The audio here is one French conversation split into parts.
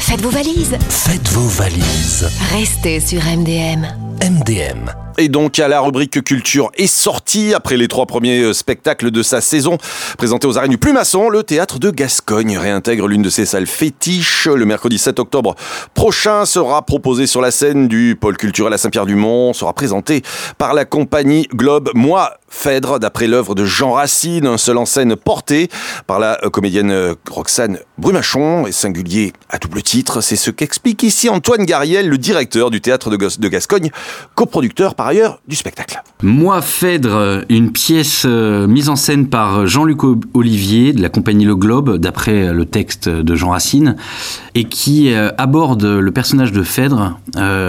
Faites vos valises. Faites vos valises. Restez sur MDM. MDM. Et donc, à la rubrique culture est sortie, après les 3 premiers spectacles de sa saison, présentés aux arènes du Plumasson, le théâtre de Gascogne réintègre l'une de ses salles fétiches. Le mercredi 7 octobre prochain sera proposé sur la scène du pôle culturel à Saint-Pierre-du-Mont, sera présenté par la compagnie Globe, Moi, Phèdre, d'après l'œuvre de Jean Racine, un seul en scène porté par la comédienne Roxane Brumachon, et singulier à double titre. C'est ce qu'explique ici Antoine Gariel, le directeur du théâtre de Gascogne, coproducteur par ailleurs du spectacle. Moi, Phèdre, une pièce mise en scène par Jean-Luc Olivier de la compagnie Le Globe, d'après le texte de Jean Racine, et qui aborde le personnage de Phèdre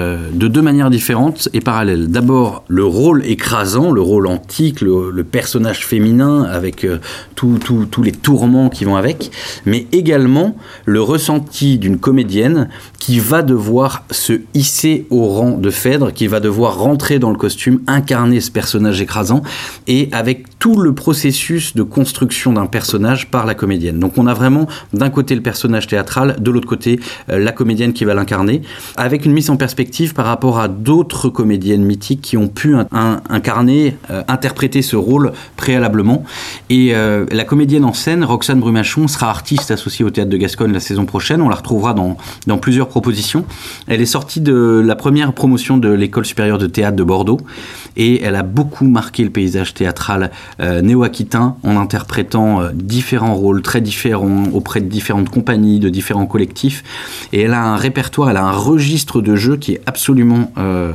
de 2 manières différentes et parallèles. D'abord, le rôle écrasant, le rôle antique, le personnage féminin avec tous les tourments qui vont avec, mais également le ressenti d'une comédienne qui va devoir se hisser au rang de Phèdre, qui va devoir rentrer dans le costume, incarner ce personnage écrasant, et avec tout le processus de construction d'un personnage par la comédienne. Donc on a vraiment d'un côté le personnage théâtral, de l'autre côté la comédienne qui va l'incarner, avec une mise en perspective par rapport à d'autres comédiennes mythiques qui ont pu incarner, interpréter ce rôle préalablement. Et la comédienne en scène, Roxane Brumachon, sera artiste associée au Théâtre de Gascogne la saison prochaine. On la retrouvera dans plusieurs propositions. Elle est sortie de la première promotion de l'École supérieure de théâtre de Bordeaux et elle a beaucoup marqué le paysage théâtral néo-aquitain en interprétant différents rôles très différents auprès de différentes compagnies, de différents collectifs. Et elle a un répertoire, elle a un registre de jeu qui est absolument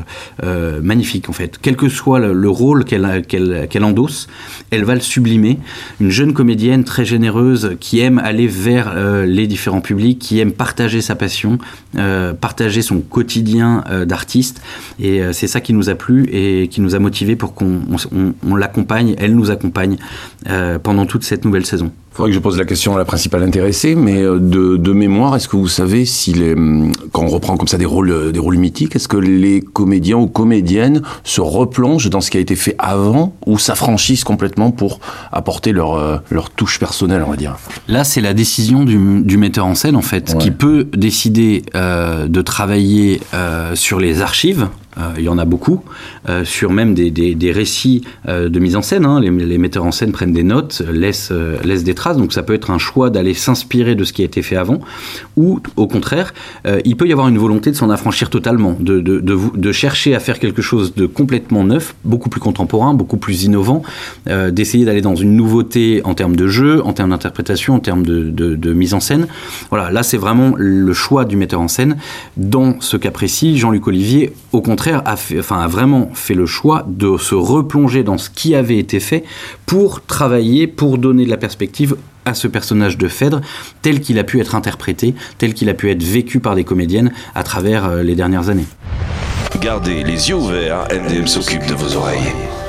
magnifique en fait. Quel que soit le rôle qu'elle endosse, elle va le sublimer. Une jeune comédienne très généreuse qui aime aller vers les différents publics, qui aime partager sa passion, partager son quotidien d'artiste. Et c'est ça qui nous a plu et qui nous a motivés pour qu'on l'accompagne, elle nous accompagne pendant toute cette nouvelle saison. Il faudrait que je pose la question à la principale intéressée, mais de mémoire, est-ce que vous savez si quand on reprend comme ça des rôles mythiques, est-ce que les comédiens ou comédiennes se replongent dans ce qui a été fait avant ou s'affranchissent complètement pour apporter leur touche personnelle, on va dire? Là, c'est la décision du metteur en scène, en fait, qui peut décider de travailler sur les archives. Il y en a beaucoup, sur même des récits de mise en scène. Les metteurs en scène prennent des notes, laissent des traces, donc ça peut être un choix d'aller s'inspirer de ce qui a été fait avant, ou au contraire, il peut y avoir une volonté de s'en affranchir totalement, de chercher à faire quelque chose de complètement neuf, beaucoup plus contemporain, beaucoup plus innovant, d'essayer d'aller dans une nouveauté en termes de jeu, en termes d'interprétation, en termes de mise en scène. Voilà, là c'est vraiment le choix du metteur en scène. Dans ce cas précis, Jean-Luc Olivier, au contraire, a vraiment fait le choix de se replonger dans ce qui avait été fait pour travailler, pour donner de la perspective à ce personnage de Phèdre, tel qu'il a pu être interprété, tel qu'il a pu être vécu par des comédiennes à travers les dernières années. Gardez les yeux ouverts, MDM s'occupe de vos oreilles.